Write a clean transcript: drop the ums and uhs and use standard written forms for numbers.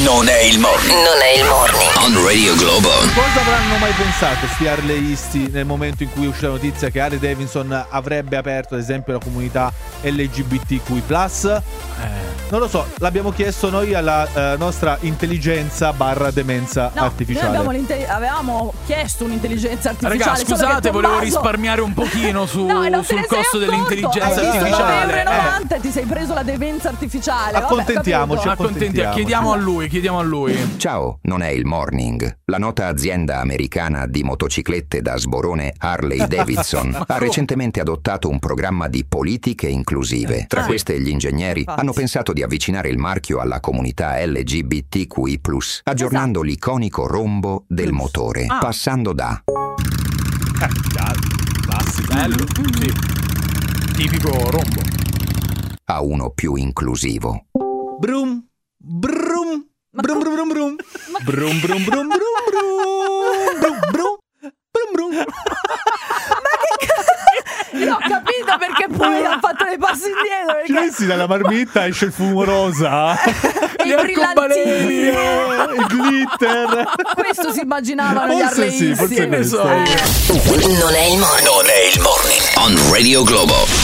Non è il morning. Non è il morning. On Radio Globo. Cosa avranno mai pensato sti harleyisti nel momento in cui uscì la notizia che Harley Davidson avrebbe aperto ad esempio la comunità LGBTQI+? Non lo so, l'abbiamo chiesto noi alla nostra intelligenza / demenza artificiale. Noi avevamo chiesto un'intelligenza artificiale. Raga, scusate, volevo risparmiare un pochino sul costo dell'intelligenza artificiale. Nel 90 ti sei preso la demenza artificiale. Accontentiamoci. Chiediamo a lui. Ciao, non è il morning. La nota azienda americana di motociclette da sborone Harley Davidson ha recentemente adottato un programma di politiche inclusive. Tra queste gli ingegneri hanno pensato di avvicinare il marchio alla comunità LGBTQI+, aggiornando l'iconico rombo del motore, passando da Classico. Bello. Sì. Tipico rombo. a uno più inclusivo. Brum, brum, brum, brum, brum, brum. Brum, brum, brum, brum, brum. Brum, brum, brum, brum. Io ho capito perché poi ha fatto dei passi indietro. Ci pensi, dalla marmitta esce il fumo rosa. I brillantini, il glitter. questo si immaginavano gli Forse sì, harleisti. forse ne so. Non è il morning. Non è il morning. On Radio Globo.